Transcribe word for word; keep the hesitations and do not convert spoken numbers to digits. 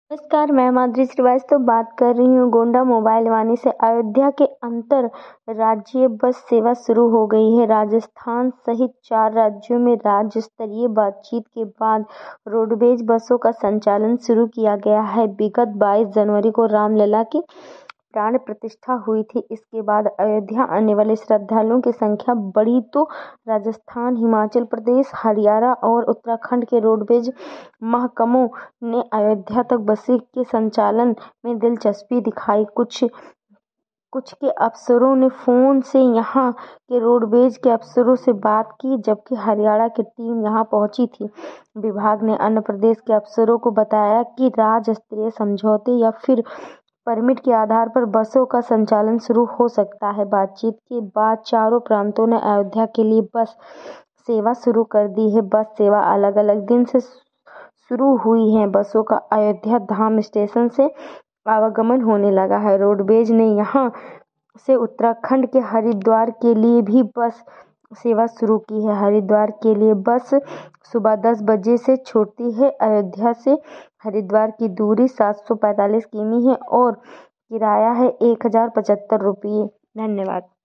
नमस्कार, मैं माधुरी श्रीवास्तव बात कर रही हूँ गोंडा मोबाइल वाणी से। अयोध्या के अंतर राज्यीय बस सेवा शुरू हो गई है। राजस्थान सहित चार राज्यों में राज्य स्तरीय बातचीत के बाद रोडवेज बसों का संचालन शुरू किया गया है। विगत बाईस जनवरी को रामलला की प्राण प्रतिष्ठा हुई थी। इसके बाद अयोध्या आने वाले श्रद्धालुओं की संख्या बढ़ी तो राजस्थान, हिमाचल प्रदेश, हरियाणा और उत्तराखंड के रोडवेज महकमों ने अयोध्या तक बसें के संचालन में दिलचस्पी दिखाई। कुछ कुछ के अफसरों ने फ़ोन से यहां के रोडवेज के अफसरों से बात की, जबकि हरियाणा की टीम यहां पहुंची थी। विभाग ने अन्य प्रदेश के अफसरों को बताया कि राज्य स्तरीय समझौते या फिर परमिट के आधार पर बसों का संचालन शुरू हो सकता है। बातचीत के बाद चारों प्रांतों ने अयोध्या के लिए बस सेवा शुरू कर दी है। बस सेवा अलग अलग दिन से शुरू हुई है। बसों का अयोध्या धाम स्टेशन से आवागमन होने लगा है। रोडवेज ने यहां से उत्तराखंड के हरिद्वार के लिए भी बस सेवा शुरू की है। हरिद्वार के लिए बस सुबह दस बजे से छूटती है। अयोध्या से हरिद्वार की दूरी सात सौ पैंतालीस किमी है और किराया है एक हजार पचहत्तर रुपये। धन्यवाद।